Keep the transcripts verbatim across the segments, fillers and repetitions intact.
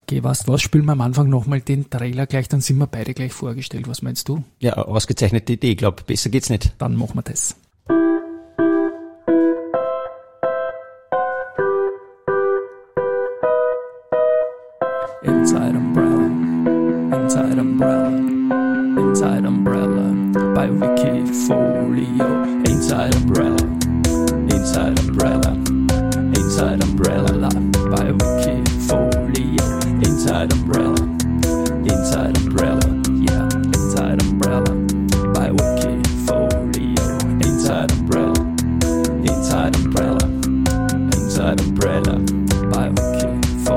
Okay, weißt was, spielen wir am Anfang nochmal den Trailer gleich, dann sind wir beide gleich vorgestellt. Was meinst du? Ja, ausgezeichnete Idee. Ich glaube, besser geht's nicht. Dann machen wir das. Inside Umbrella, Inside Umbrella, Inside Umbrella, by Wikifolio. Inside Umbrella, Inside Umbrella, Inside Umbrella, by Wikifolio. Inside Umbrella, Inside Umbrella, yeah, Inside Umbrella, by Wikifolio. Inside Umbrella, Inside Umbrella, Inside Umbrella, by Wikifolio.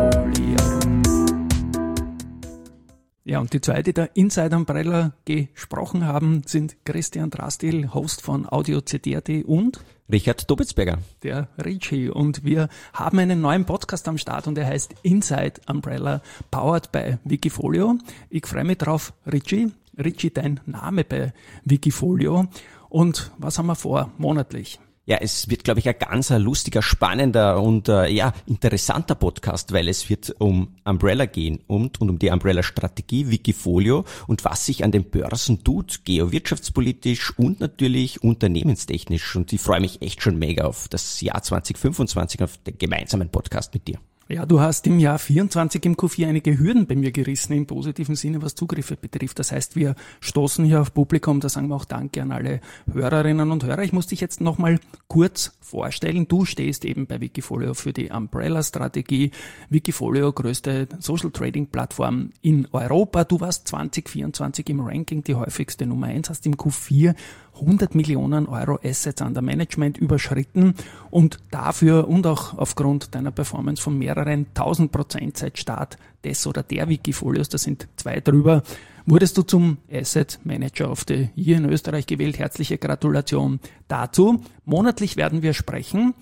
Ja, und die zwei, die da Inside Umbrella gesprochen haben, sind Christian Drastil, Host von Audio C D punkt A T und Richard Dobitzberger. Der Richie. Und wir haben einen neuen Podcast am Start und der heißt Inside Umbrella, powered by Wikifolio. Ich freue mich drauf, Richie. Richie, dein Name bei Wikifolio. Und was haben wir vor, monatlich? Ja, es wird, glaube ich, ein ganz ein lustiger, spannender und äh, ja interessanter Podcast, weil es wird um Umbrella gehen und, und um die Umbrella-Strategie, Wikifolio und was sich an den Börsen tut, geowirtschaftspolitisch und natürlich unternehmenstechnisch. Und ich freue mich echt schon mega auf das Jahr zwanzig fünfundzwanzig, auf den gemeinsamen Podcast mit dir. Ja, du hast im Jahr vierundzwanzig im Q vier einige Hürden bei mir gerissen, im positiven Sinne, was Zugriffe betrifft. Das heißt, wir stoßen hier auf Publikum, da sagen wir auch Danke an alle Hörerinnen und Hörer. Ich muss dich jetzt nochmal kurz vorstellen. Du stehst eben bei Wikifolio für die Umbrella-Strategie. Wikifolio, größte Social-Trading-Plattform in Europa. Du warst zwanzig vierundzwanzig im Ranking die häufigste Nummer eins, hast im Q vier hundert Millionen Euro Assets under Management überschritten und dafür und auch aufgrund deiner Performance von mehreren tausend Prozent seit Start des oder der Wikifolios, da sind zwei drüber, wurdest du zum Asset Manager of the Year in Österreich gewählt. Herzliche Gratulation dazu. Monatlich werden wir sprechen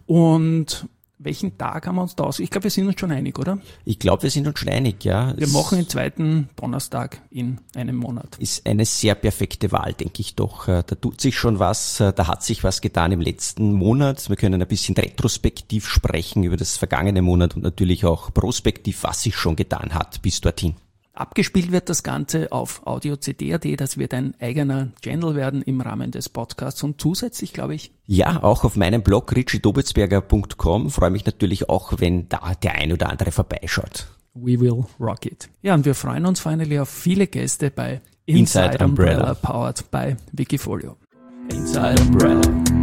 und welchen Tag haben wir uns da aus? Ich glaube, wir sind uns schon einig, oder? Ich glaube, wir sind uns schon einig, ja. Wir es machen den zweiten Donnerstag in einem Monat. Ist eine sehr perfekte Wahl, denke ich doch. Da tut sich schon was, da hat sich was getan im letzten Monat. Wir können ein bisschen retrospektiv sprechen über das vergangene Monat und natürlich auch prospektiv, was sich schon getan hat bis dorthin. Abgespielt wird das Ganze auf Audio C D punkt A T, das wird ein eigener Channel werden im Rahmen des Podcasts und zusätzlich, glaube ich. Ja, auch auf meinem Blog richie dobitzberger punkt com freue mich natürlich auch, wenn da der ein oder andere vorbeischaut. We will rock it. Ja, und wir freuen uns finally auf viele Gäste bei Inside, Inside Umbrella, Umbrella, powered by Wikifolio. Inside Umbrella,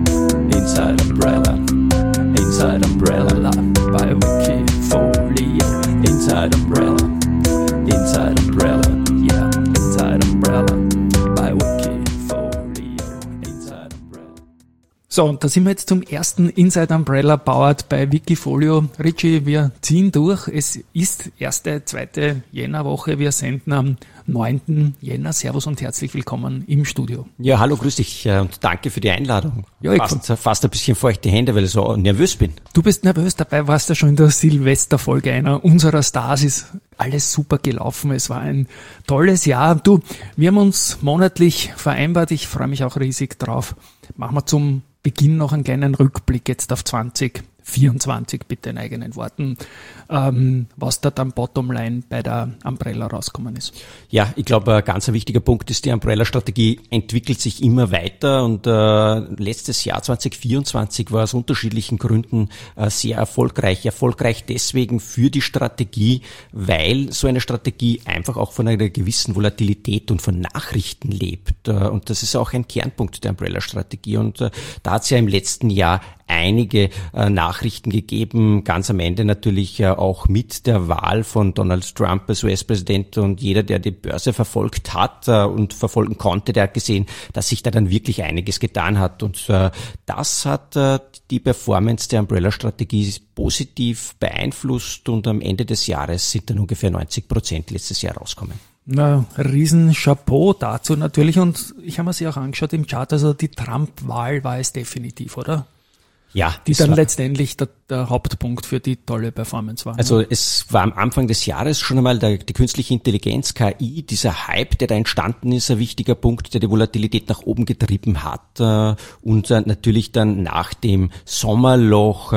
Inside Umbrella, Inside Umbrella, by Wikifolio. Inside Umbrella, Inside Umbrella, yeah, Inside Umbrella, by Wikifolio, Inside Umbrella. So, und da sind wir jetzt zum ersten Inside Umbrella powered by Wikifolio. Richie, wir ziehen durch. Es ist erste, zweite Jännerwoche. Wir senden am neunten Jänner. Servus und herzlich willkommen im Studio. Ja, hallo, grüß dich und danke für die Einladung. Ja, ich fast, fast ein bisschen feuchte Hände, weil ich so nervös bin. Du bist nervös, dabei warst du schon in der Silvesterfolge einer unserer Stars. Ist alles super gelaufen. Es war ein tolles Jahr. Du, wir haben uns monatlich vereinbart. Ich freue mich auch riesig drauf. Machen wir zum Beginn noch einen kleinen Rückblick jetzt auf zwanzig vierundzwanzig, bitte in eigenen Worten, ähm, was da dann Bottomline bei der Umbrella rausgekommen ist. Ja, ich glaube, ein ganz wichtiger Punkt ist, die Umbrella-Strategie entwickelt sich immer weiter und äh, letztes Jahr zwanzig vierundzwanzig war aus unterschiedlichen Gründen äh, sehr erfolgreich. Erfolgreich deswegen für die Strategie, weil so eine Strategie einfach auch von einer gewissen Volatilität und von Nachrichten lebt. Äh, und das ist auch ein Kernpunkt der Umbrella-Strategie. Und äh, da hat es ja im letzten Jahr einige äh, Nachrichten gegeben, ganz am Ende natürlich äh, auch mit der Wahl von Donald Trump als U S-Präsident, und jeder, der die Börse verfolgt hat äh, und verfolgen konnte, der hat gesehen, dass sich da dann wirklich einiges getan hat, und äh, das hat äh, die Performance der Umbrella-Strategie positiv beeinflusst, und am Ende des Jahres sind dann ungefähr neunzig Prozent letztes Jahr rausgekommen. Na, riesen Chapeau dazu natürlich, und ich habe mir sie auch angeschaut im Chart, also die Trump-Wahl war es definitiv, oder? Ja, die dann letztendlich der, der Hauptpunkt für die tolle Performance war. Also es war am Anfang des Jahres schon einmal der, die künstliche Intelligenz, K I, dieser Hype, der da entstanden ist, ein wichtiger Punkt, der die Volatilität nach oben getrieben hat. Und natürlich dann nach dem Sommerloch,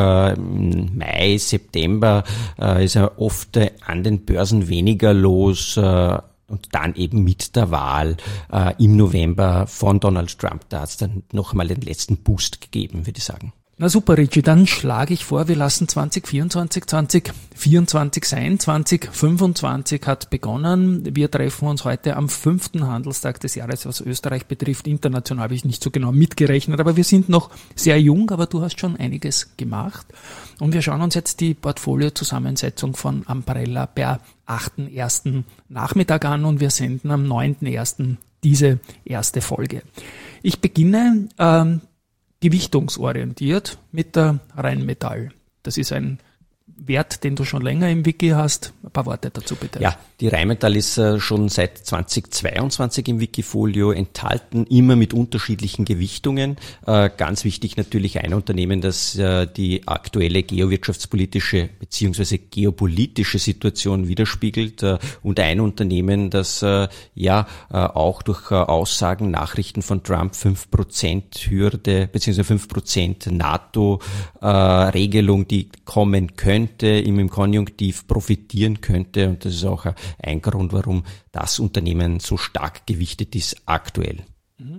Mai, September, ist ja oft an den Börsen weniger los. Und dann eben mit der Wahl äh, im November von Donald Trump, da hat es dann noch einmal den letzten Boost gegeben, würde ich sagen. Na super, Richie, dann schlage ich vor, wir lassen zwanzig vierundzwanzig, zwanzig vierundzwanzig sein. zwanzig fünfundzwanzig hat begonnen. Wir treffen uns heute am fünften Handelstag des Jahres, was Österreich betrifft. International habe ich nicht so genau mitgerechnet, aber wir sind noch sehr jung, aber du hast schon einiges gemacht. Und wir schauen uns jetzt die Portfoliozusammensetzung von Ambrella per achten ersten Nachmittag an und wir senden am neunten ersten diese erste Folge. Ich beginne ähm, gewichtungsorientiert mit der Rheinmetall. Das ist ein Wert, den du schon länger im Wiki hast. Ein paar Worte dazu bitte. Ja, die Rheinmetall ist äh, schon seit zweitausendzweiundzwanzig im Wikifolio enthalten, immer mit unterschiedlichen Gewichtungen. Äh, ganz wichtig natürlich ein Unternehmen, das äh, die aktuelle geowirtschaftspolitische bzw. geopolitische Situation widerspiegelt äh, und ein Unternehmen, das äh, ja äh, auch durch äh, Aussagen, Nachrichten von Trump fünf Prozent Hürde bzw. fünf Prozent NATO-Regelung, äh, die kommen könnte, ihm im Konjunktiv profitieren könnte. Und das ist auch ein Grund, warum das Unternehmen so stark gewichtet ist aktuell. Mhm.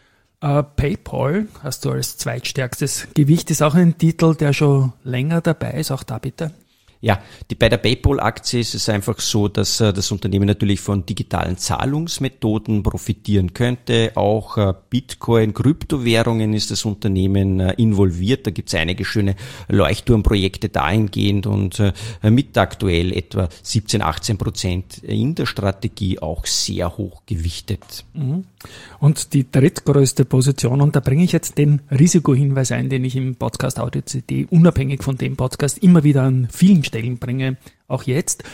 Uh, PayPal hast du als zweitstärkstes Gewicht, ist auch ein Titel, der schon länger dabei ist. Auch da bitte. Ja, die, bei der PayPal-Aktie ist es einfach so, dass äh, das Unternehmen natürlich von digitalen Zahlungsmethoden profitieren könnte. Auch äh, Bitcoin, Kryptowährungen ist das Unternehmen äh, involviert. Da gibt es einige schöne Leuchtturmprojekte dahingehend und äh, mit aktuell etwa siebzehn, achtzehn Prozent in der Strategie auch sehr hoch gewichtet. Mhm. Und die drittgrößte Position, und da bringe ich jetzt den Risikohinweis ein, den ich im Podcast Audio C D unabhängig von dem Podcast immer wieder an vielen Stellen bringe, auch jetzt.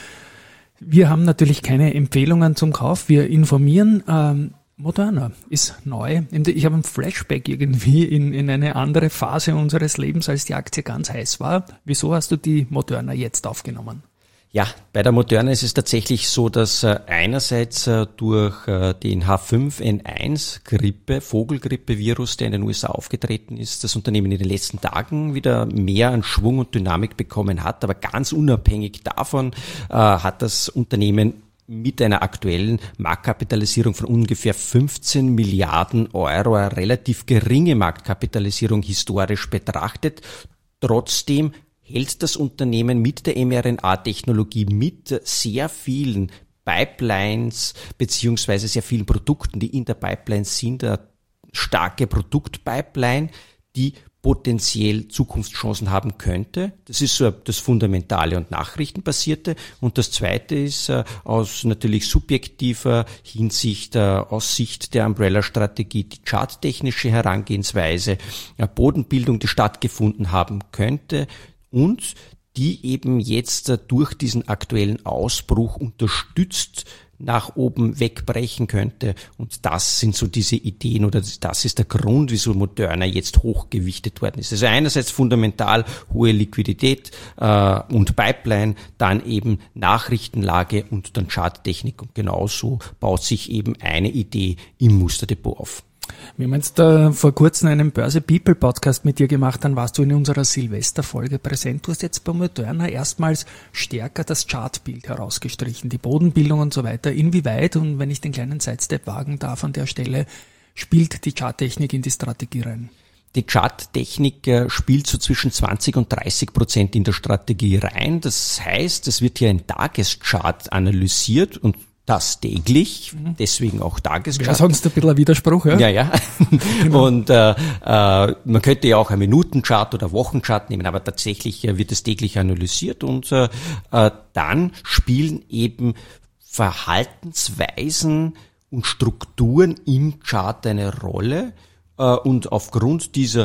Wir haben natürlich keine Empfehlungen zum Kauf, wir informieren. Ähm, Moderna ist neu. Ich habe ein Flashback irgendwie in, in eine andere Phase unseres Lebens, als die Aktie ganz heiß war. Wieso hast du die Moderna jetzt aufgenommen? Ja, bei der Moderna ist es tatsächlich so, dass äh, einerseits äh, durch äh, den H fünf N eins Grippe, Vogelgrippe-Virus, der in den U S A aufgetreten ist, das Unternehmen in den letzten Tagen wieder mehr an Schwung und Dynamik bekommen hat. Aber ganz unabhängig davon äh, hat das Unternehmen mit einer aktuellen Marktkapitalisierung von ungefähr fünfzehn Milliarden Euro, eine relativ geringe Marktkapitalisierung historisch betrachtet, trotzdem hält das Unternehmen mit der mRNA-Technologie, mit sehr vielen Pipelines beziehungsweise sehr vielen Produkten, die in der Pipeline sind, eine starke Produktpipeline, die potenziell Zukunftschancen haben könnte. Das ist so das Fundamentale und Nachrichtenbasierte. Und das Zweite ist äh, aus natürlich subjektiver Hinsicht, äh, aus Sicht der Umbrella-Strategie, die charttechnische Herangehensweise, äh, Bodenbildung, die stattgefunden haben könnte, und die eben jetzt durch diesen aktuellen Ausbruch unterstützt nach oben wegbrechen könnte. Und das sind so diese Ideen oder das ist der Grund, wieso Moderna jetzt hochgewichtet worden ist. Also einerseits fundamental hohe Liquidität äh, und Pipeline, dann eben Nachrichtenlage und dann Charttechnik. Und genauso baut sich eben eine Idee im Musterdepot auf. Wir haben jetzt äh, vor kurzem einen Börse People Podcast mit dir gemacht, dann warst du in unserer Silvesterfolge präsent. Du hast jetzt bei Moderna erstmals stärker das Chartbild herausgestrichen, die Bodenbildung und so weiter. Inwieweit, und wenn ich den kleinen Sidestep wagen darf an der Stelle, spielt die Charttechnik in die Strategie rein? Die Charttechnik äh, spielt so zwischen zwanzig und dreißig Prozent in der Strategie rein. Das heißt, es wird hier ein Tageschart analysiert und das täglich, deswegen auch Tageschart. Ja, sonst ein bisschen ein Widerspruch, ja? Ja, ja. Genau. Und äh, äh, man könnte ja auch einen Minutenchart oder Wochenchart nehmen, aber tatsächlich äh, wird es täglich analysiert und äh, äh, dann spielen eben Verhaltensweisen und Strukturen im Chart eine Rolle äh, und aufgrund dieser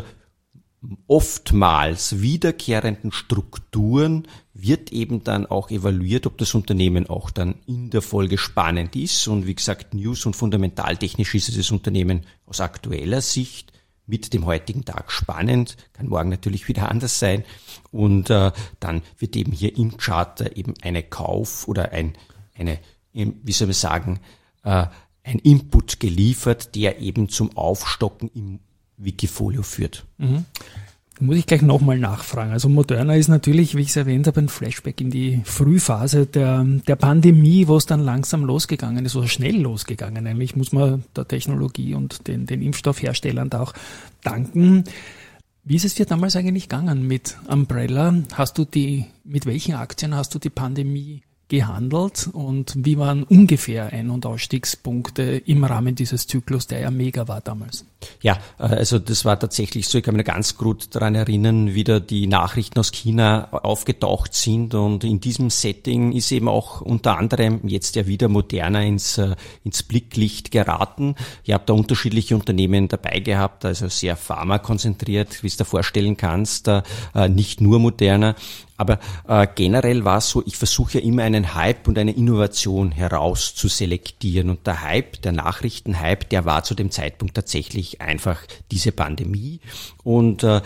oftmals wiederkehrenden Strukturen wird eben dann auch evaluiert, ob das Unternehmen auch dann in der Folge spannend ist. Und wie gesagt, news- und fundamentaltechnisch ist das Unternehmen aus aktueller Sicht mit dem heutigen Tag spannend, kann morgen natürlich wieder anders sein und äh, dann wird eben hier im Charter eben eine Kauf oder ein, eine, wie soll man sagen, äh, ein Input geliefert, der eben zum Aufstocken im Wikifolio führt. Mhm. Da muss ich gleich nochmal nachfragen. Also Moderna ist natürlich, wie ich es erwähnt habe, ein Flashback in die Frühphase der, der Pandemie, wo es dann langsam losgegangen ist oder schnell losgegangen. Eigentlich muss man der Technologie und den, den Impfstoffherstellern da auch danken. Wie ist es dir damals eigentlich gegangen mit Umbrella? Hast du die, mit welchen Aktien hast du die Pandemie gehandelt und wie waren ungefähr Ein- und Ausstiegspunkte im Rahmen dieses Zyklus, der ja mega war damals? Ja, also das war tatsächlich so, ich kann mich ganz gut daran erinnern, wie da die Nachrichten aus China aufgetaucht sind und in diesem Setting ist eben auch unter anderem jetzt ja wieder Moderna ins, ins Blicklicht geraten. Ich habe da unterschiedliche Unternehmen dabei gehabt, also sehr pharmakonzentriert, wie du dir vorstellen kannst, nicht nur Moderna. Aber äh, generell war es so, ich versuche ja immer einen Hype und eine Innovation herauszuselektieren. Und der Hype, der Nachrichtenhype, der war zu dem Zeitpunkt tatsächlich einfach diese Pandemie. Und äh,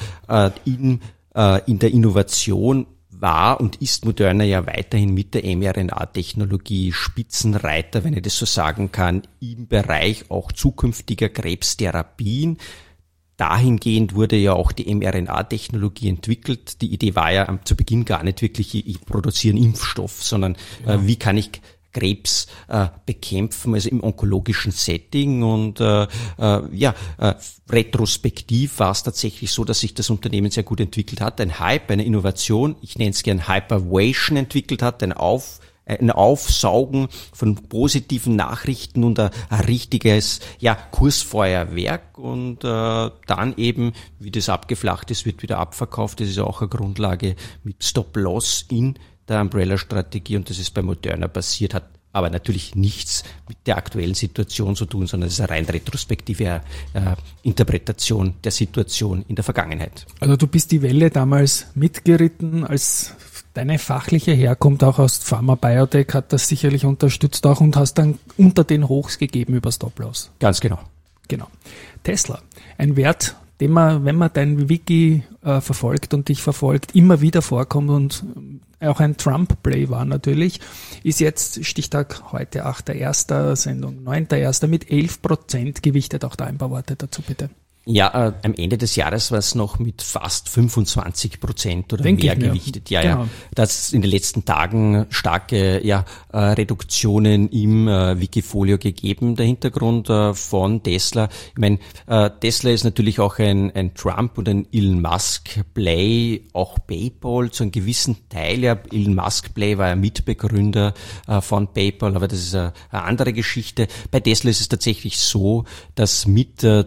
in, äh, in der Innovation war und ist Moderna ja weiterhin mit der mRNA-Technologie Spitzenreiter, wenn ich das so sagen kann, im Bereich auch zukünftiger Krebstherapien. Dahingehend wurde ja auch die mRNA-Technologie entwickelt. Die Idee war ja zu Beginn gar nicht wirklich, ich produziere einen Impfstoff, sondern ja. äh, wie kann ich Krebs äh, bekämpfen, also im onkologischen Setting. Und äh, äh, ja, äh, retrospektiv war es tatsächlich so, dass sich das Unternehmen sehr gut entwickelt hat. Ein Hype, eine Innovation, ich nenne es gern Hypervation entwickelt hat, ein Auf ein Aufsaugen von positiven Nachrichten und ein, ein richtiges ja, Kursfeuerwerk und äh, dann eben, wie das abgeflacht ist, wird wieder abverkauft. Das ist auch eine Grundlage mit Stop-Loss in der Umbrella-Strategie und das ist bei Moderna passiert, hat aber natürlich nichts mit der aktuellen Situation zu tun, sondern es ist eine rein retrospektive äh, Interpretation der Situation in der Vergangenheit. Also du bist die Welle damals mitgeritten, als deine fachliche Herkunft auch aus Pharma Biotech hat das sicherlich unterstützt auch und hast dann unter den Hochs gegeben über Stop-Loss. Ganz genau. Genau. Tesla, ein Wert, den man, wenn man dein Wiki äh, verfolgt und dich verfolgt, immer wieder vorkommt und auch ein Trump-Play war natürlich, ist jetzt Stichtag heute achter erster Sendung neunter erster mit elf Prozent gewichtet. Auch da ein paar Worte dazu bitte. Ja, äh, am Ende des Jahres war es noch mit fast fünfundzwanzig Prozent oder Denk mehr gewichtet. Ja, genau. Ja, das in den letzten Tagen starke ja, äh, Reduktionen im äh, Wikifolio gegeben. Der Hintergrund äh, von Tesla, ich meine, äh, Tesla ist natürlich auch ein, ein Trump und ein Elon Musk Play, auch PayPal zu einem gewissen Teil. Ja, Elon Musk Play war ja Mitbegründer äh, von PayPal, aber das ist äh, eine andere Geschichte. Bei Tesla ist es tatsächlich so, dass mit äh,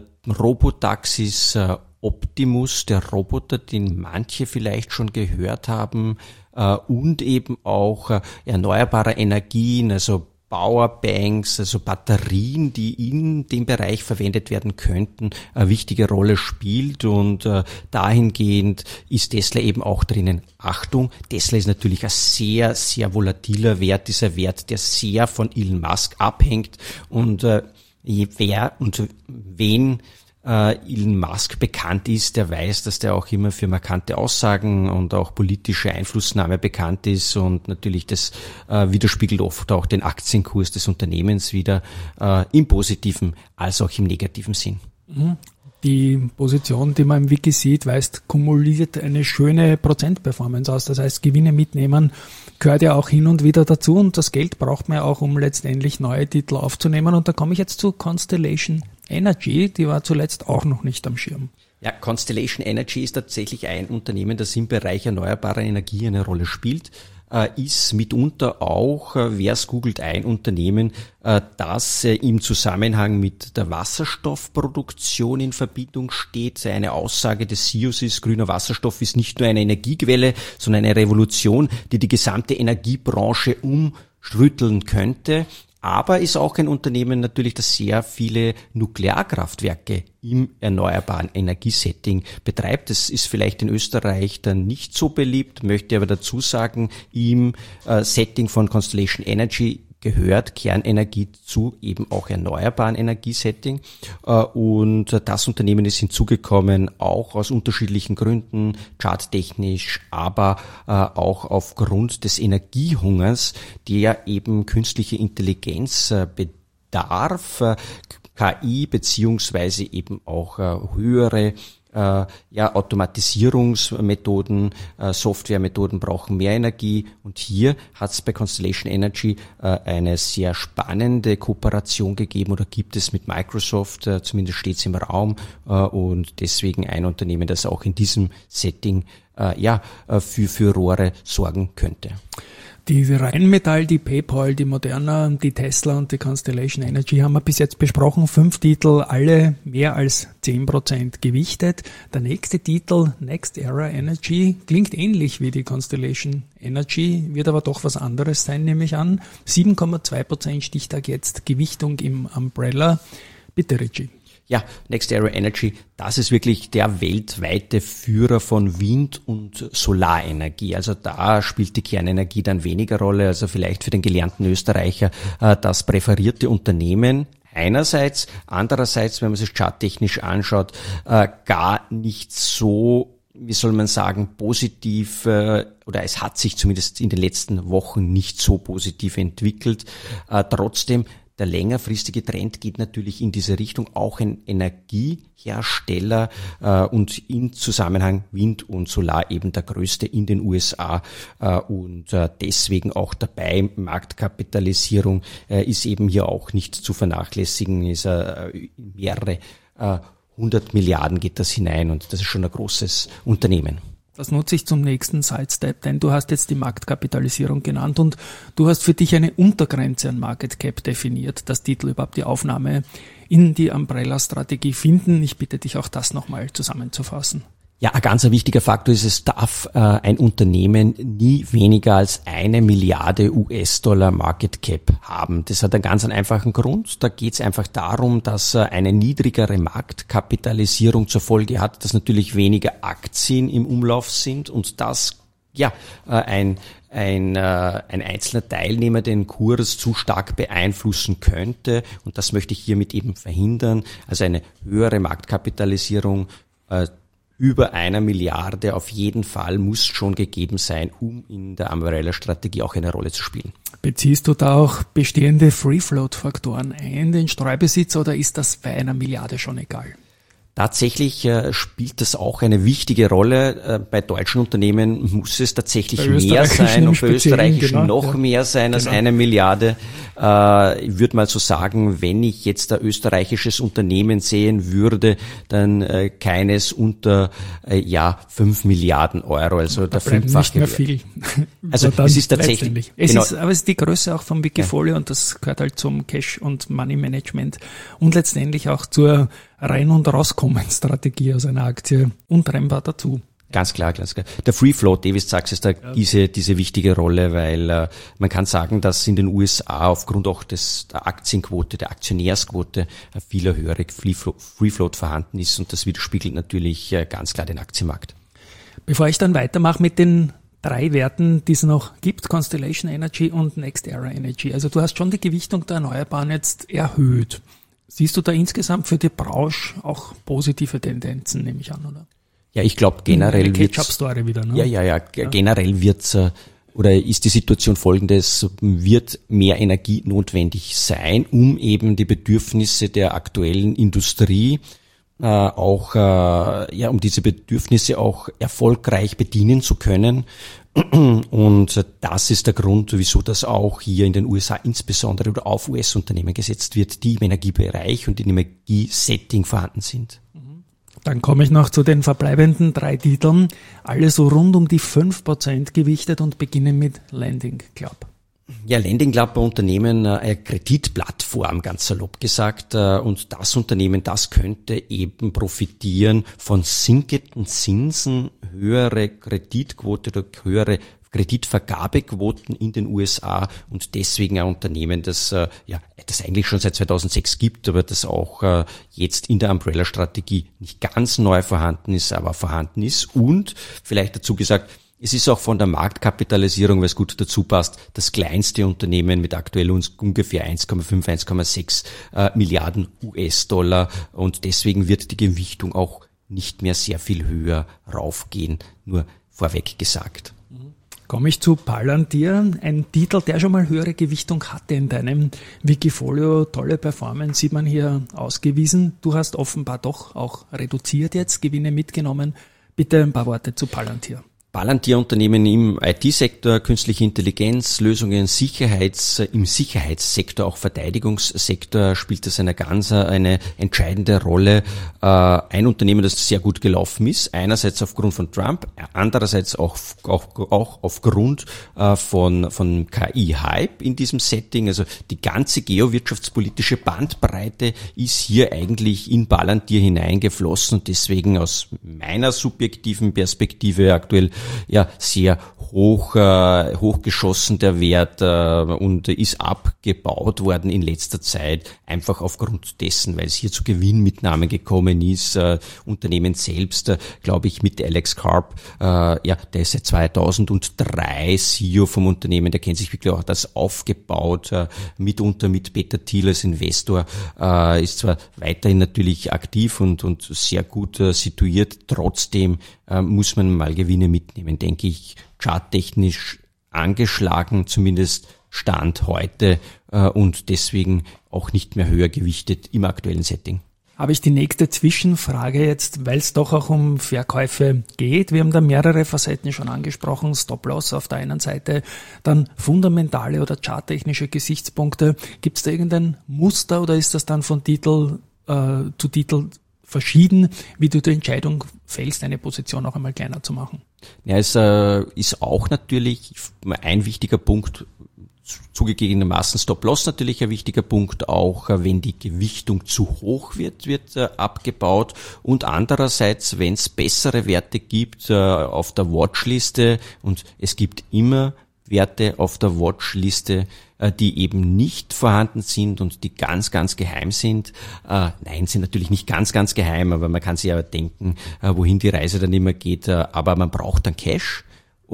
Robotaxis äh, Optimus, der Roboter, den manche vielleicht schon gehört haben, äh, und eben auch äh, erneuerbare Energien, also Powerbanks, also Batterien, die in dem Bereich verwendet werden könnten, eine wichtige Rolle spielt und äh, dahingehend ist Tesla eben auch drinnen. Achtung, Tesla ist natürlich ein sehr, sehr volatiler Wert, dieser Wert, der sehr von Elon Musk abhängt und äh, wer und wen äh, Elon Musk bekannt ist, der weiß, dass der auch immer für markante Aussagen und auch politische Einflussnahme bekannt ist und natürlich das äh, widerspiegelt oft auch den Aktienkurs des Unternehmens wieder äh, im positiven als auch im negativen Sinn. Die Position, die man im Wiki sieht, weist kumuliert eine schöne Prozentperformance aus. Das heißt, Gewinne mitnehmen gehört ja auch hin und wieder dazu und das Geld braucht man ja auch, um letztendlich neue Titel aufzunehmen. Und da komme ich jetzt zu Constellation Energy, die war zuletzt auch noch nicht am Schirm. Ja, Constellation Energy ist tatsächlich ein Unternehmen, das im Bereich erneuerbarer Energie eine Rolle spielt. Ist mitunter auch, wer es googelt, ein Unternehmen, das im Zusammenhang mit der Wasserstoffproduktion in Verbindung steht. Eine Aussage des C E Os ist, grüner Wasserstoff ist nicht nur eine Energiequelle, sondern eine Revolution, die die gesamte Energiebranche umrütteln könnte. Aber ist auch ein Unternehmen natürlich, das sehr viele Nuklearkraftwerke im erneuerbaren Energiesetting betreibt. Das ist vielleicht in Österreich dann nicht so beliebt, möchte aber dazu sagen, im äh, Setting von Constellation Energy gehört Kernenergie zu eben auch erneuerbaren Energiesetting. Und das Unternehmen ist hinzugekommen, auch aus unterschiedlichen Gründen, charttechnisch, aber auch aufgrund des Energiehungers, der eben künstliche Intelligenz bedarf, K I beziehungsweise eben auch höhere Äh, ja, Automatisierungsmethoden, äh, Softwaremethoden brauchen mehr Energie, und hier hat es bei Constellation Energy äh, eine sehr spannende Kooperation gegeben oder gibt es mit Microsoft, äh, zumindest steht es im Raum, äh, und deswegen ein Unternehmen, das auch in diesem Setting äh, ja äh, für, für Rohre sorgen könnte. Die Rheinmetall, die PayPal, die Moderna, die Tesla und die Constellation Energy haben wir bis jetzt besprochen. Fünf Titel, alle mehr als zehn Prozent gewichtet. Der nächste Titel, NextEra Energy, klingt ähnlich wie die Constellation Energy, wird aber doch was anderes sein, nehme ich an. sieben Komma zwei Prozent Stichtag jetzt, Gewichtung im Umbrella. Bitte, Richie. Ja, NextEra Energy, das ist wirklich der weltweite Führer von Wind- und Solarenergie. Also da spielt die Kernenergie dann weniger Rolle, also vielleicht für den gelernten Österreicher äh, das präferierte Unternehmen einerseits, andererseits, wenn man sich charttechnisch anschaut, äh, gar nicht so, wie soll man sagen, positiv, äh, oder es hat sich zumindest in den letzten Wochen nicht so positiv entwickelt. Äh, trotzdem, der längerfristige Trend geht natürlich in diese Richtung, auch ein Energiehersteller äh, und in Zusammenhang Wind und Solar eben der größte in den U S A äh, und äh, deswegen auch dabei. Marktkapitalisierung äh, ist eben hier auch nicht zu vernachlässigen, ist äh, mehrere äh, hundert Milliarden geht das hinein, und das ist schon ein großes Unternehmen. Das nutze ich zum nächsten Sidestep, denn du hast jetzt die Marktkapitalisierung genannt und du hast für dich eine Untergrenze an Market Cap definiert, dass Titel überhaupt die Aufnahme in die Umbrella-Strategie finden. Ich bitte dich auch, das nochmal zusammenzufassen. Ja, ein ganz wichtiger Faktor ist, es darf äh, ein Unternehmen nie weniger als eine Milliarde U S-Dollar Market Cap haben. Das hat einen ganz einfachen Grund. Da geht es einfach darum, dass äh, eine niedrigere Marktkapitalisierung zur Folge hat, dass natürlich weniger Aktien im Umlauf sind und dass ja äh, ein ein, äh, ein einzelner Teilnehmer den Kurs zu stark beeinflussen könnte. Und das möchte ich hiermit eben verhindern. Also eine höhere Marktkapitalisierung äh, über einer Milliarde auf jeden Fall muss schon gegeben sein, um in der Umbrella-Strategie auch eine Rolle zu spielen. Beziehst du da auch bestehende Free-Float-Faktoren ein, den Streubesitz, oder ist das bei einer Milliarde schon egal? Tatsächlich äh, spielt das auch eine wichtige Rolle. Äh, bei deutschen Unternehmen muss es tatsächlich mehr sein und bei österreichischen genau, noch ja. mehr sein als genau. eine Milliarde. Äh, ich würde mal so sagen, wenn ich jetzt ein österreichisches Unternehmen sehen würde, dann äh, keines unter äh, ja fünf Milliarden Euro, also der fünffache. Nicht mehr viel. Also es ist tatsächlich. Es genau. ist, aber es ist die Größe auch vom Wikifolio ja. und das gehört halt zum Cash- und Money-Management und letztendlich auch zur Rein- und Rauskommen-Strategie aus einer Aktie untrennbar dazu. Ganz klar, ganz klar. Der Free Float, Davis sagt es da ja. diese diese wichtige Rolle, weil äh, man kann sagen, dass in den U S A aufgrund auch des der Aktienquote, der Aktionärsquote äh, viel höhere Free Float, Free Float vorhanden ist, und das widerspiegelt natürlich äh, ganz klar den Aktienmarkt. Bevor ich dann weitermache mit den drei Werten, die es noch gibt, Constellation Energy und NextEra Energy. Also du hast schon die Gewichtung der Erneuerbaren jetzt erhöht. Siehst du da insgesamt für die Branche auch positive Tendenzen, nehme ich an, oder? Ja, ich glaube generell wird Ketchup-Story wieder, ne? Ja, ja, ja, ja. Generell wird's äh, oder ist die Situation folgendes: Wird mehr Energie notwendig sein, um eben die Bedürfnisse der aktuellen Industrie äh, auch äh, ja, um diese Bedürfnisse auch erfolgreich bedienen zu können. Und das ist der Grund, wieso das auch hier in den U S A insbesondere oder auf U S-Unternehmen gesetzt wird, die im Energiebereich und im Energiesetting vorhanden sind. Dann komme ich noch zu den verbleibenden drei Titeln. Alle so rund um die fünf Prozent gewichtet und beginnen mit Lending Club. Ja, Lending Club bei Unternehmen, eine Kreditplattform, ganz salopp gesagt. Und das Unternehmen, das könnte eben profitieren von sinkenden Zinsen, höhere Kreditquote oder höhere Kreditvergabequoten in den U S A und deswegen ein Unternehmen, das ja das eigentlich schon seit zweitausendsechs gibt, aber das auch jetzt in der Umbrella-Strategie nicht ganz neu vorhanden ist, aber vorhanden ist. Und vielleicht dazu gesagt, Es ist auch von der Marktkapitalisierung, weil es gut dazu passt, das kleinste Unternehmen mit aktuell ungefähr eins Komma fünf, eins Komma sechs äh, Milliarden U S-Dollar und deswegen wird die Gewichtung auch nicht mehr sehr viel höher raufgehen, nur vorweg gesagt. Komme ich zu Palantir, ein Titel, der schon mal höhere Gewichtung hatte in deinem Wikifolio. Tolle Performance sieht man hier ausgewiesen. Du hast offenbar doch auch reduziert jetzt, Gewinne mitgenommen. Bitte ein paar Worte zu Palantir. Palantir-Unternehmen im I T-Sektor, künstliche Intelligenz, Lösungen Sicherheits, im Sicherheitssektor, auch Verteidigungssektor spielt das eine ganz, eine entscheidende Rolle. Ein Unternehmen, das sehr gut gelaufen ist, einerseits aufgrund von Trump, andererseits auch, auch, auch aufgrund von, von K I-Hype in diesem Setting. Also die ganze geowirtschaftspolitische Bandbreite ist hier eigentlich in Palantir hineingeflossen und deswegen aus meiner subjektiven Perspektive aktuell ja sehr hoch äh, hochgeschossen der Wert äh, und ist abgebaut worden in letzter Zeit, einfach aufgrund dessen, weil es hier zu Gewinnmitnahmen gekommen ist. Äh, Unternehmen selbst, äh, glaube ich, mit Alex Karp, äh, ja, der ist seit zweitausenddrei C E O vom Unternehmen, der kennt sich wirklich auch das aufgebaut, äh, mitunter mit Peter Thiel als Investor, äh, ist zwar weiterhin natürlich aktiv und, und sehr gut äh, situiert, trotzdem äh, muss man mal Gewinne mitnehmen, denke ich, charttechnisch angeschlagen, zumindest Stand heute äh, und deswegen auch nicht mehr höher gewichtet im aktuellen Setting. Habe ich die nächste Zwischenfrage jetzt, weil es doch auch um Verkäufe geht. Wir haben da mehrere Facetten schon angesprochen. Stop-Loss auf der einen Seite, dann fundamentale oder charttechnische Gesichtspunkte. Gibt es da irgendein Muster oder ist das dann von Titel äh, zu Titel verschieden, wie du die Entscheidung fällst, eine Position auch einmal kleiner zu machen? Ja, es äh, ist auch natürlich ein wichtiger Punkt, zugegebenermaßen Stop-Loss natürlich ein wichtiger Punkt, auch äh, wenn die Gewichtung zu hoch wird, wird äh, abgebaut und andererseits, wenn es bessere Werte gibt äh, auf der Watchliste und es gibt immer Werte auf der Watchliste, die eben nicht vorhanden sind und die ganz, ganz geheim sind. Äh, nein, sind natürlich nicht ganz, ganz geheim, aber man kann sich ja denken, äh, wohin die Reise dann immer geht. Äh, aber man braucht dann Cash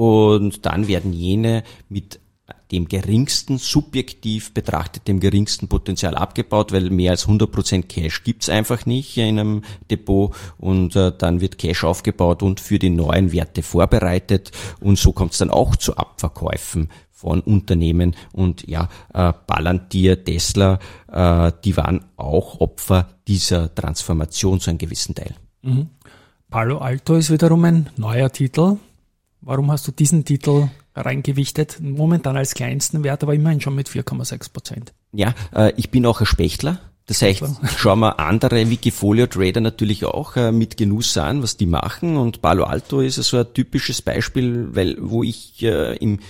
und dann werden jene mit dem geringsten, subjektiv betrachtet, dem geringsten Potenzial abgebaut, weil mehr als hundert Prozent Cash gibt's einfach nicht in einem Depot und äh, dann wird Cash aufgebaut und für die neuen Werte vorbereitet und so kommt's dann auch zu Abverkäufen von Unternehmen und ja, äh, Palantir, Tesla, äh, die waren auch Opfer dieser Transformation zu einem gewissen Teil. Mhm. Palo Alto ist wiederum ein neuer Titel. Warum hast du diesen Titel reingewichtet? Momentan als kleinsten Wert, aber immerhin schon mit vier Komma sechs Prozent. Ja, äh, ich bin auch ein Spechtler. Das heißt, schauen wir andere Wikifolio-Trader natürlich auch äh, mit Genuss an, was die machen. Und Palo Alto ist so ein typisches Beispiel, weil wo ich äh, im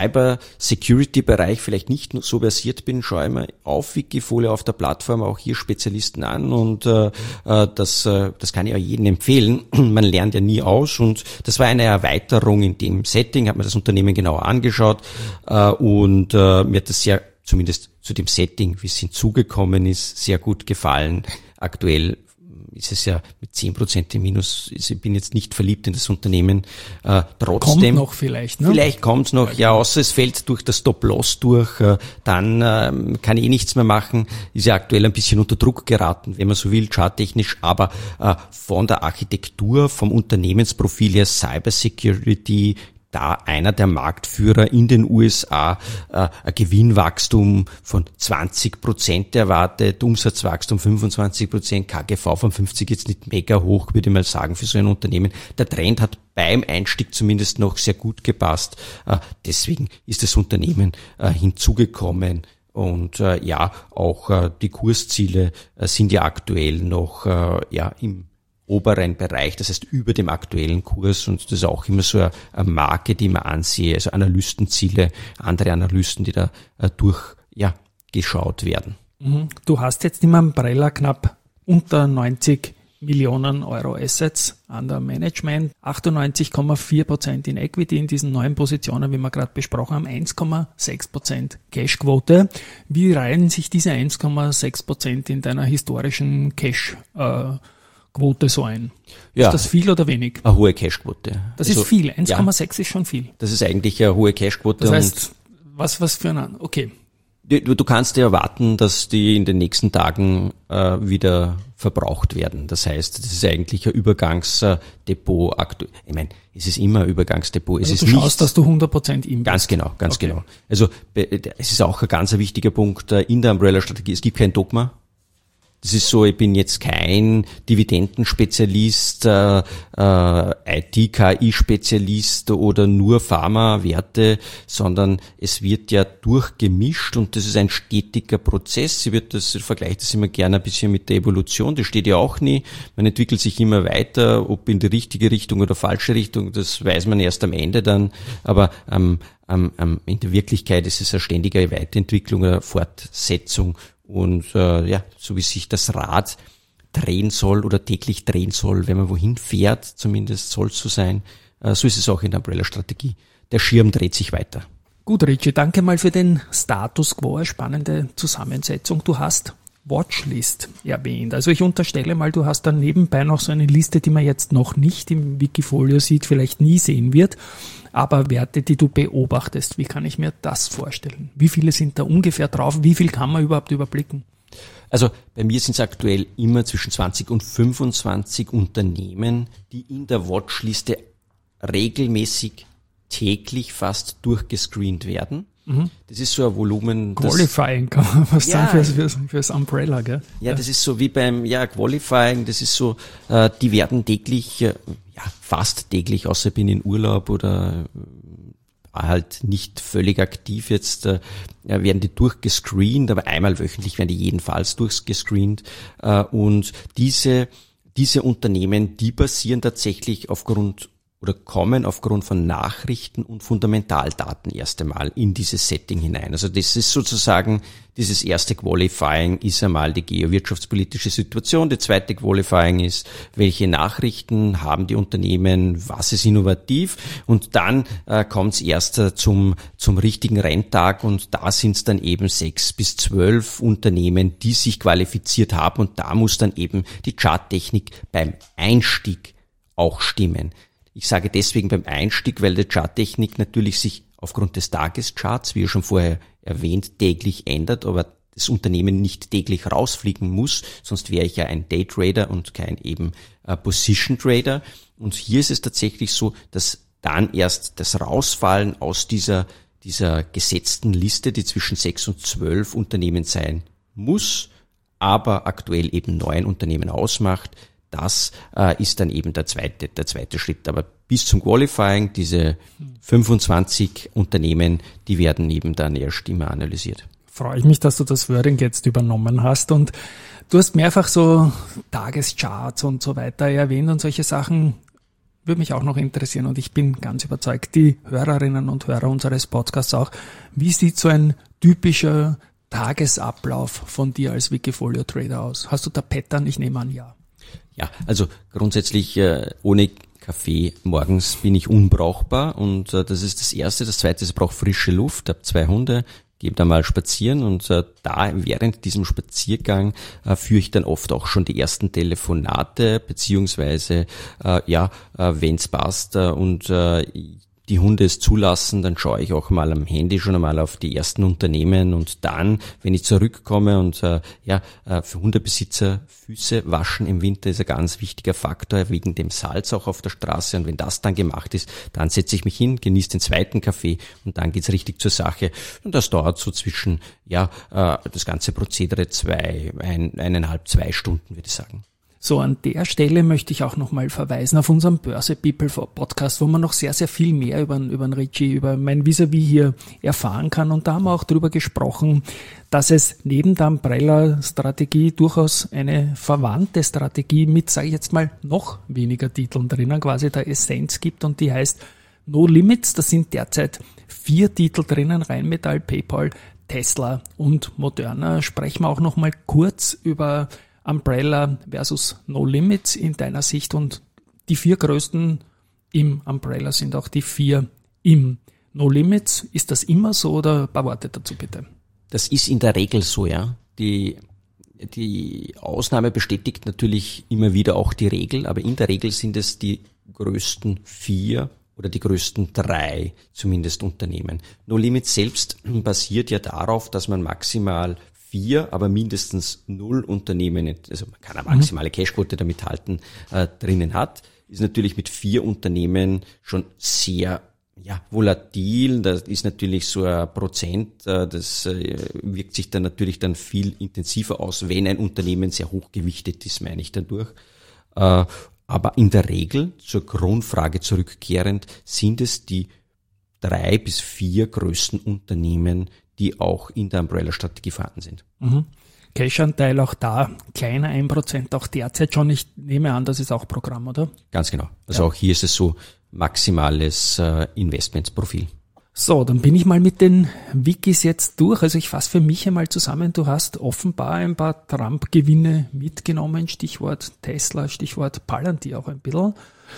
Cyber-Security-Bereich vielleicht nicht so versiert bin, schaue ich mir auf Wikifolio auf der Plattform auch hier Spezialisten an und äh, das, äh, das kann ich auch jedem empfehlen. Man lernt ja nie aus und das war eine Erweiterung in dem Setting, habe mir das Unternehmen genauer angeschaut äh, und äh, mir hat das sehr zumindest zu dem Setting, wie es hinzugekommen ist, sehr gut gefallen. Aktuell ist es ja mit zehn Prozent im Minus. Ich bin jetzt nicht verliebt in das Unternehmen. Äh, trotzdem. Kommt noch vielleicht, ne? Vielleicht kommt es noch, ja, außer es fällt durch das Stop-Loss durch. Äh, dann äh, kann ich eh nichts mehr machen. Ist ja aktuell ein bisschen unter Druck geraten, wenn man so will, charttechnisch. Aber äh, von der Architektur, vom Unternehmensprofil her, Cybersecurity, da einer der Marktführer in den U S A, äh, ein Gewinnwachstum von zwanzig Prozent erwartet, Umsatzwachstum fünfundzwanzig Prozent, K G V von fünfzig jetzt nicht mega hoch, würde ich mal sagen, für so ein Unternehmen. Der Trend hat beim Einstieg zumindest noch sehr gut gepasst. Äh, deswegen ist das Unternehmen äh, hinzugekommen. Und äh, ja, auch äh, die Kursziele äh, sind ja aktuell noch äh, ja im oberen Bereich, das heißt über dem aktuellen Kurs und das ist auch immer so eine Marke, die man ansehe, also Analystenziele, andere Analysten, die da äh, durch, ja, geschaut werden. Du hast jetzt im Umbrella knapp unter neunzig Millionen Euro Assets under Management, achtundneunzig Komma vier Prozent in Equity in diesen neuen Positionen, wie wir gerade besprochen haben, eins Komma sechs Prozent Cashquote. Wie reihen sich diese eins Komma sechs Prozent in deiner historischen Cash äh, Quote so ein? Ja. Ist das viel oder wenig? Eine hohe Cashquote. Das also, ist viel. eins Komma sechs ja, ist schon viel. Das ist eigentlich eine hohe Cashquote. Das heißt, was, was für ein, okay. Du, du kannst dir erwarten, dass die in den nächsten Tagen äh, wieder verbraucht werden. Das heißt, das ist eigentlich ein Übergangsdepot. Aktu- ich meine, es ist immer ein Übergangsdepot. Es Also ist du schaust, nichts, dass du hundert Prozent im Ganz genau, ganz okay. genau. Also es ist auch ein ganz wichtiger Punkt in der Umbrella-Strategie. Es gibt kein Dogma. Das ist so, ich bin jetzt kein Dividendenspezialist, äh, äh, I T-K I-Spezialist oder nur Pharma-Werte, sondern es wird ja durchgemischt und das ist ein stetiger Prozess. Ich, wird das, ich vergleiche das immer gerne ein bisschen mit der Evolution, das steht ja auch nie. Man entwickelt sich immer weiter, ob in die richtige Richtung oder falsche Richtung, das weiß man erst am Ende dann. Aber ähm, ähm, in der Wirklichkeit ist es eine ständige Weiterentwicklung oder Fortsetzung. Und äh, ja, so wie sich das Rad drehen soll oder täglich drehen soll, wenn man wohin fährt, zumindest soll es so sein, äh, so ist es auch in der Umbrella-Strategie. Der Schirm dreht sich weiter. Gut, Richie, danke mal für den Status Quo, eine spannende Zusammensetzung. Du hast Watchlist erwähnt. Also ich unterstelle mal, du hast dann nebenbei noch so eine Liste, die man jetzt noch nicht im Wikifolio sieht, vielleicht nie sehen wird, aber Werte, die du beobachtest. Wie kann ich mir das vorstellen? Wie viele sind da ungefähr drauf? Wie viel kann man überhaupt überblicken? Also bei mir sind es aktuell immer zwischen zwanzig und fünfundzwanzig Unternehmen, die in der Watchliste regelmäßig täglich fast durchgescreent werden. Mhm. Das ist so ein Volumen. Qualifying kann man fast ja, sagen fürs, fürs, fürs Umbrella, gell? Ja, ja, das ist so wie beim ja Qualifying, das ist so, äh, die werden täglich, äh, ja fast täglich, außer ich bin in Urlaub oder äh, halt nicht völlig aktiv jetzt, äh, werden die durchgescreent, aber einmal wöchentlich werden die jedenfalls durchgescreent. Äh, und diese, diese Unternehmen, die basieren tatsächlich aufgrund oder kommen aufgrund von Nachrichten und Fundamentaldaten erst einmal in dieses Setting hinein. Also das ist sozusagen, dieses erste Qualifying ist einmal die geowirtschaftspolitische Situation. Die zweite Qualifying ist, welche Nachrichten haben die Unternehmen, was ist innovativ, und dann äh, kommt es erst äh, zum zum richtigen Renntag, und da sind es dann eben sechs bis zwölf Unternehmen, die sich qualifiziert haben, und da muss dann eben die Charttechnik beim Einstieg auch stimmen. Ich sage deswegen beim Einstieg, weil die Charttechnik natürlich sich aufgrund des Tagescharts, wie schon vorher erwähnt, täglich ändert, aber das Unternehmen nicht täglich rausfliegen muss, sonst wäre ich ja ein Daytrader und kein eben äh, Position Trader. Und hier ist es tatsächlich so, dass dann erst das Rausfallen aus dieser, dieser gesetzten Liste, die zwischen sechs und zwölf Unternehmen sein muss, aber aktuell eben neun Unternehmen ausmacht. Das äh, ist dann eben der zweite, der zweite Schritt. Aber bis zum Qualifying, diese fünfundzwanzig Unternehmen, die werden eben dann erst immer analysiert. Freue ich mich, dass du das Wording jetzt übernommen hast, und du hast mehrfach so Tagescharts und so weiter erwähnt, und solche Sachen würde mich auch noch interessieren, und ich bin ganz überzeugt, die Hörerinnen und Hörer unseres Podcasts auch. Wie sieht so ein typischer Tagesablauf von dir als Wikifolio-Trader aus? Hast du da Pattern? Ich nehme an, ja. Ja, also grundsätzlich äh, ohne Kaffee morgens bin ich unbrauchbar, und äh, das ist das Erste. Das Zweite ist, ich brauche frische Luft, habe zwei Hunde, gehe da mal spazieren, und äh, da während diesem Spaziergang äh, führe ich dann oft auch schon die ersten Telefonate, beziehungsweise äh, ja, äh, wenn es passt äh, und äh, die Hunde es zulassen, dann schaue ich auch mal am Handy schon einmal auf die ersten Unternehmen, und dann, wenn ich zurückkomme und äh, ja, äh, für Hundebesitzer Füße waschen im Winter ist ein ganz wichtiger Faktor, wegen dem Salz auch auf der Straße, und wenn das dann gemacht ist, dann setze ich mich hin, genieße den zweiten Kaffee, und dann geht's richtig zur Sache, und das dauert so zwischen, ja, äh, das ganze Prozedere zwei, ein, eineinhalb, zwei Stunden, würde ich sagen. So, an der Stelle möchte ich auch nochmal verweisen auf unseren Börse People Podcast, wo man noch sehr, sehr viel mehr über, über den Richie, über mein Vis-à-vis hier erfahren kann. Und da haben wir auch drüber gesprochen, dass es neben der Umbrella-Strategie durchaus eine verwandte Strategie mit, sage ich jetzt mal, noch weniger Titeln drinnen, quasi der Essenz gibt, und die heißt No Limits. Da sind derzeit vier Titel drinnen, Rheinmetall, PayPal, Tesla und Moderna. Sprechen wir auch nochmal kurz über Umbrella versus No Limits in deiner Sicht, und die vier größten im Umbrella sind auch die vier im No Limits. Ist das immer so, oder ein paar Worte dazu bitte? Das ist in der Regel so, ja. Die die Ausnahme bestätigt natürlich immer wieder auch die Regel, aber in der Regel sind es die größten vier oder die größten drei zumindest Unternehmen. No Limit selbst basiert ja darauf, dass man maximal vier, aber mindestens null Unternehmen, also man kann eine maximale Cashquote damit halten, äh, drinnen hat, ist natürlich mit vier Unternehmen schon sehr ja, volatil. Das ist natürlich so ein Prozent, äh, das äh, wirkt sich dann natürlich dann viel intensiver aus, wenn ein Unternehmen sehr hochgewichtet ist, meine ich dadurch. Äh, aber in der Regel, zur Grundfrage zurückkehrend, sind es die drei bis vier größten Unternehmen, die auch in der Umbrella-Strategie vorhanden sind. Mhm. Cash-Anteil auch da, kleiner ein Prozent, auch derzeit schon. Ich nehme an, das ist auch Programm, oder? Ganz genau. Also ja. Auch hier ist es so maximales äh, Investmentsprofil. So, dann bin ich mal mit den Wikis jetzt durch. Also ich fasse für mich einmal zusammen, du hast offenbar ein paar Trump-Gewinne mitgenommen, Stichwort Tesla, Stichwort Palantir auch ein bisschen.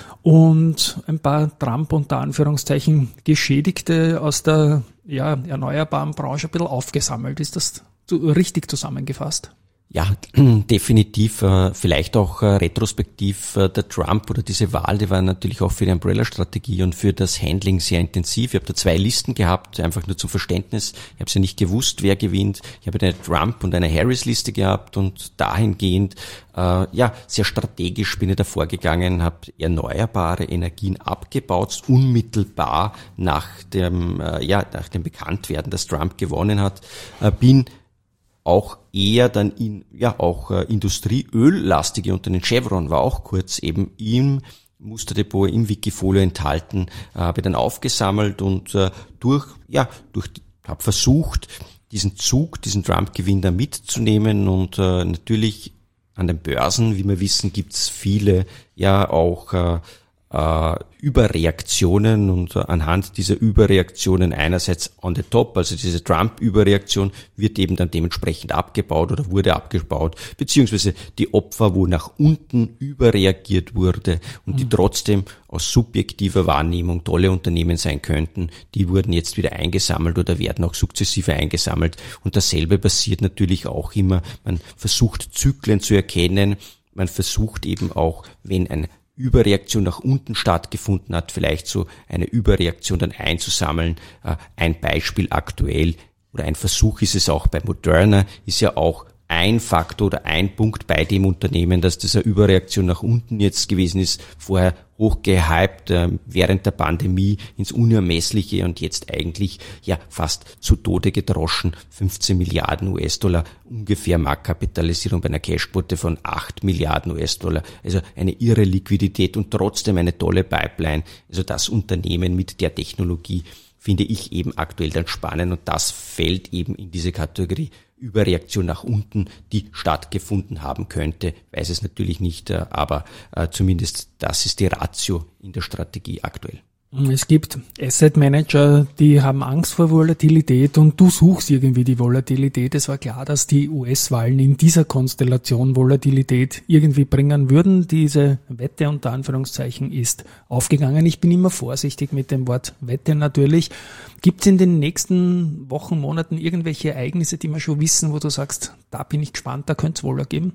Und ein paar Trump unter Anführungszeichen Geschädigte aus der ja, erneuerbaren Branche ein bisschen aufgesammelt. Ist das richtig zusammengefasst? Ja, definitiv, äh, vielleicht auch äh, retrospektiv äh, der Trump oder diese Wahl, die war natürlich auch für die Umbrella-Strategie und für das Handling sehr intensiv. Ich habe da zwei Listen gehabt, einfach nur zum Verständnis. Ich habe ja nicht gewusst, wer gewinnt. Ich habe eine Trump- und eine Harris-Liste gehabt und dahingehend, äh, ja, sehr strategisch bin ich da vorgegangen, habe erneuerbare Energien abgebaut, unmittelbar nach dem, äh, ja, nach dem Bekanntwerden, dass Trump gewonnen hat, äh, bin auch eher dann in, ja, auch äh, industrieöllastige Unternehmen. Chevron war auch kurz eben im Musterdepot, im Wikifolio enthalten, äh, habe dann aufgesammelt und äh, durch, ja, durch, habe versucht, diesen Zug, diesen Trump-Gewinn da mitzunehmen und äh, natürlich an den Börsen, wie wir wissen, gibt's viele, ja, auch äh, Uh, Überreaktionen und uh, anhand dieser Überreaktionen einerseits on the top, also diese Trump-Überreaktion wird eben dann dementsprechend abgebaut oder wurde abgebaut, beziehungsweise die Opfer, wo nach unten überreagiert wurde und mhm. die trotzdem aus subjektiver Wahrnehmung tolle Unternehmen sein könnten, die wurden jetzt wieder eingesammelt oder werden auch sukzessive eingesammelt und dasselbe passiert natürlich auch immer. Man versucht Zyklen zu erkennen, man versucht eben auch, wenn ein Überreaktion nach unten stattgefunden hat, vielleicht so eine Überreaktion dann einzusammeln. Ein Beispiel aktuell oder ein Versuch ist es auch bei Moderna, ist ja auch ein Faktor oder ein Punkt bei dem Unternehmen, dass das eine Überreaktion nach unten jetzt gewesen ist, vorher hochgehypt, äh, während der Pandemie ins Unermessliche und jetzt eigentlich ja fast zu Tode gedroschen, fünfzehn Milliarden U S-Dollar, ungefähr Marktkapitalisierung bei einer Cashquote von acht Milliarden U S-Dollar, also eine irre Liquidität und trotzdem eine tolle Pipeline, also das Unternehmen mit der Technologie finde ich eben aktuell dann spannend und das fällt eben in diese Kategorie Überreaktion nach unten, die stattgefunden haben könnte, weiß es natürlich nicht, aber zumindest das ist die Ratio in der Strategie aktuell. Es gibt Asset Manager, die haben Angst vor Volatilität und du suchst irgendwie die Volatilität. Es war klar, dass die U S-Wahlen in dieser Konstellation Volatilität irgendwie bringen würden. Diese Wette unter Anführungszeichen ist aufgegangen. Ich bin immer vorsichtig mit dem Wort Wette natürlich. Gibt es in den nächsten Wochen, Monaten irgendwelche Ereignisse, die wir schon wissen, wo du sagst, da bin ich gespannt, da könnte es Wohler geben?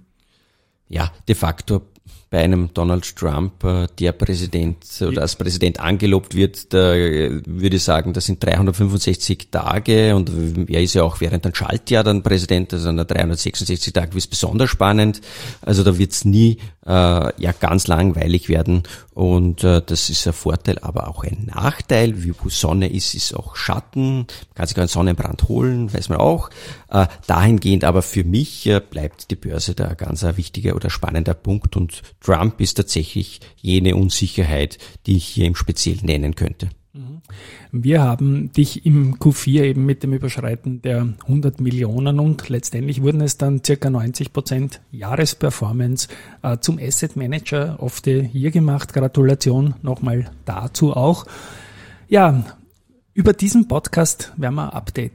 Ja, de facto bei einem Donald Trump, der Präsident oder als Präsident angelobt wird, da würde ich sagen, das sind dreihundertfünfundsechzig Tage und er ist ja auch während ein Schaltjahr dann Präsident, also an der dreihundertsechsundsechzig Tage ist besonders spannend. Also da wird es nie äh, ja ganz langweilig werden und äh, das ist ein Vorteil, aber auch ein Nachteil. Wie wo Sonne ist, ist auch Schatten. Man kann sich einen Sonnenbrand holen, weiß man auch. Äh, dahingehend aber für mich äh, bleibt die Börse da ganz ein wichtiger oder spannender Punkt und Trump ist tatsächlich jene Unsicherheit, die ich hier im Speziellen nennen könnte. Wir haben dich im Q vier eben mit dem Überschreiten der hundert Millionen und letztendlich wurden es dann circa neunzig Prozent Jahresperformance äh, zum Asset Manager of the Year gemacht. Gratulation nochmal dazu auch. Ja, über diesen Podcast werden wir updaten.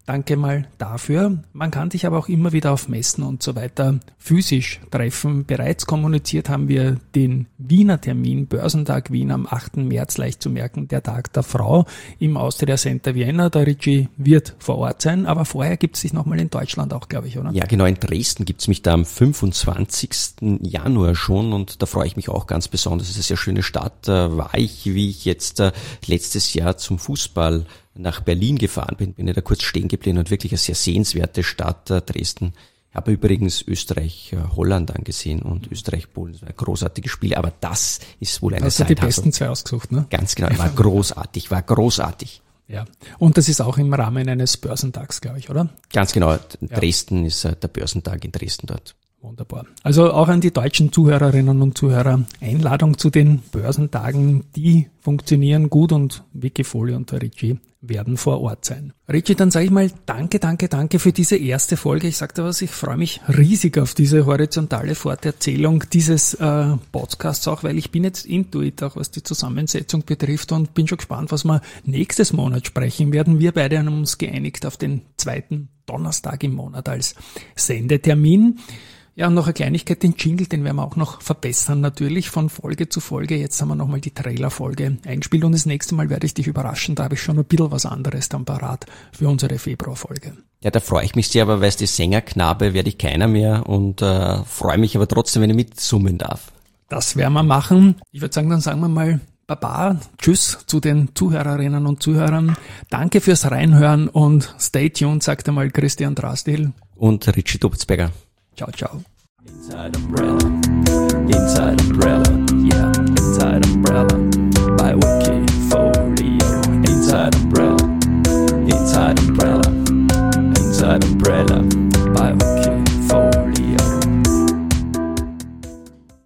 Danke mal dafür. Man kann sich aber auch immer wieder auf Messen und so weiter physisch treffen. Bereits kommuniziert haben wir den Wiener Termin, Börsentag Wien am achten März, leicht zu merken, der Tag der Frau im Austria Center Vienna. Der Richie wird vor Ort sein, aber vorher gibt es sich nochmal in Deutschland auch, glaube ich, oder? Ja, genau, in Dresden gibt es mich da am fünfundzwanzigsten Januar schon und da freue ich mich auch ganz besonders. Es ist eine sehr schöne Stadt. Da war ich, wie ich jetzt letztes Jahr zum Fußball nach Berlin gefahren bin, bin ich da kurz stehen geblieben und wirklich eine sehr sehenswerte Stadt, Dresden. Ich habe übrigens Österreich-Holland angesehen und Österreich-Polen. Das war ein großartiges Spiel, aber das ist wohl eine Hast du die besten zwei ausgesucht, ne? Ganz genau, war großartig, war großartig. Ja, und das ist auch im Rahmen eines Börsentags, glaube ich, oder? Ganz genau, Dresden ja. ist der Börsentag in Dresden dort. Wunderbar. Also auch an die deutschen Zuhörerinnen und Zuhörer Einladung zu den Börsentagen, die funktionieren gut und Wikifolio und der Richie werden vor Ort sein. Richie, dann sage ich mal danke, danke, danke für diese erste Folge. Ich sagte was, ich freue mich riesig auf diese horizontale Forterzählung dieses äh, Podcasts auch, weil ich bin jetzt intuit, auch was die Zusammensetzung betrifft und bin schon gespannt, was wir nächstes Monat sprechen werden. Wir beide haben uns geeinigt auf den zweiten Donnerstag im Monat als Sendetermin. Ja, und noch eine Kleinigkeit, den Jingle, den werden wir auch noch verbessern natürlich von Folge zu Folge. Jetzt haben wir nochmal die Trailerfolge eingespielt und das nächste Mal werde ich dich überraschen. Da habe ich schon ein bisschen was anderes dann parat für unsere Februarfolge. Ja, da freue ich mich sehr, aber weißt du, Sängerknabe werde ich keiner mehr und äh, freue mich aber trotzdem, wenn ich mitsummen darf. Das werden wir machen. Ich würde sagen, dann sagen wir mal Baba, tschüss zu den Zuhörerinnen und Zuhörern. Danke fürs Reinhören und stay tuned, sagt einmal Christian Drastil. Und Richie Dubsberger. Ciao, ciao. Inside umbrella, inside umbrella.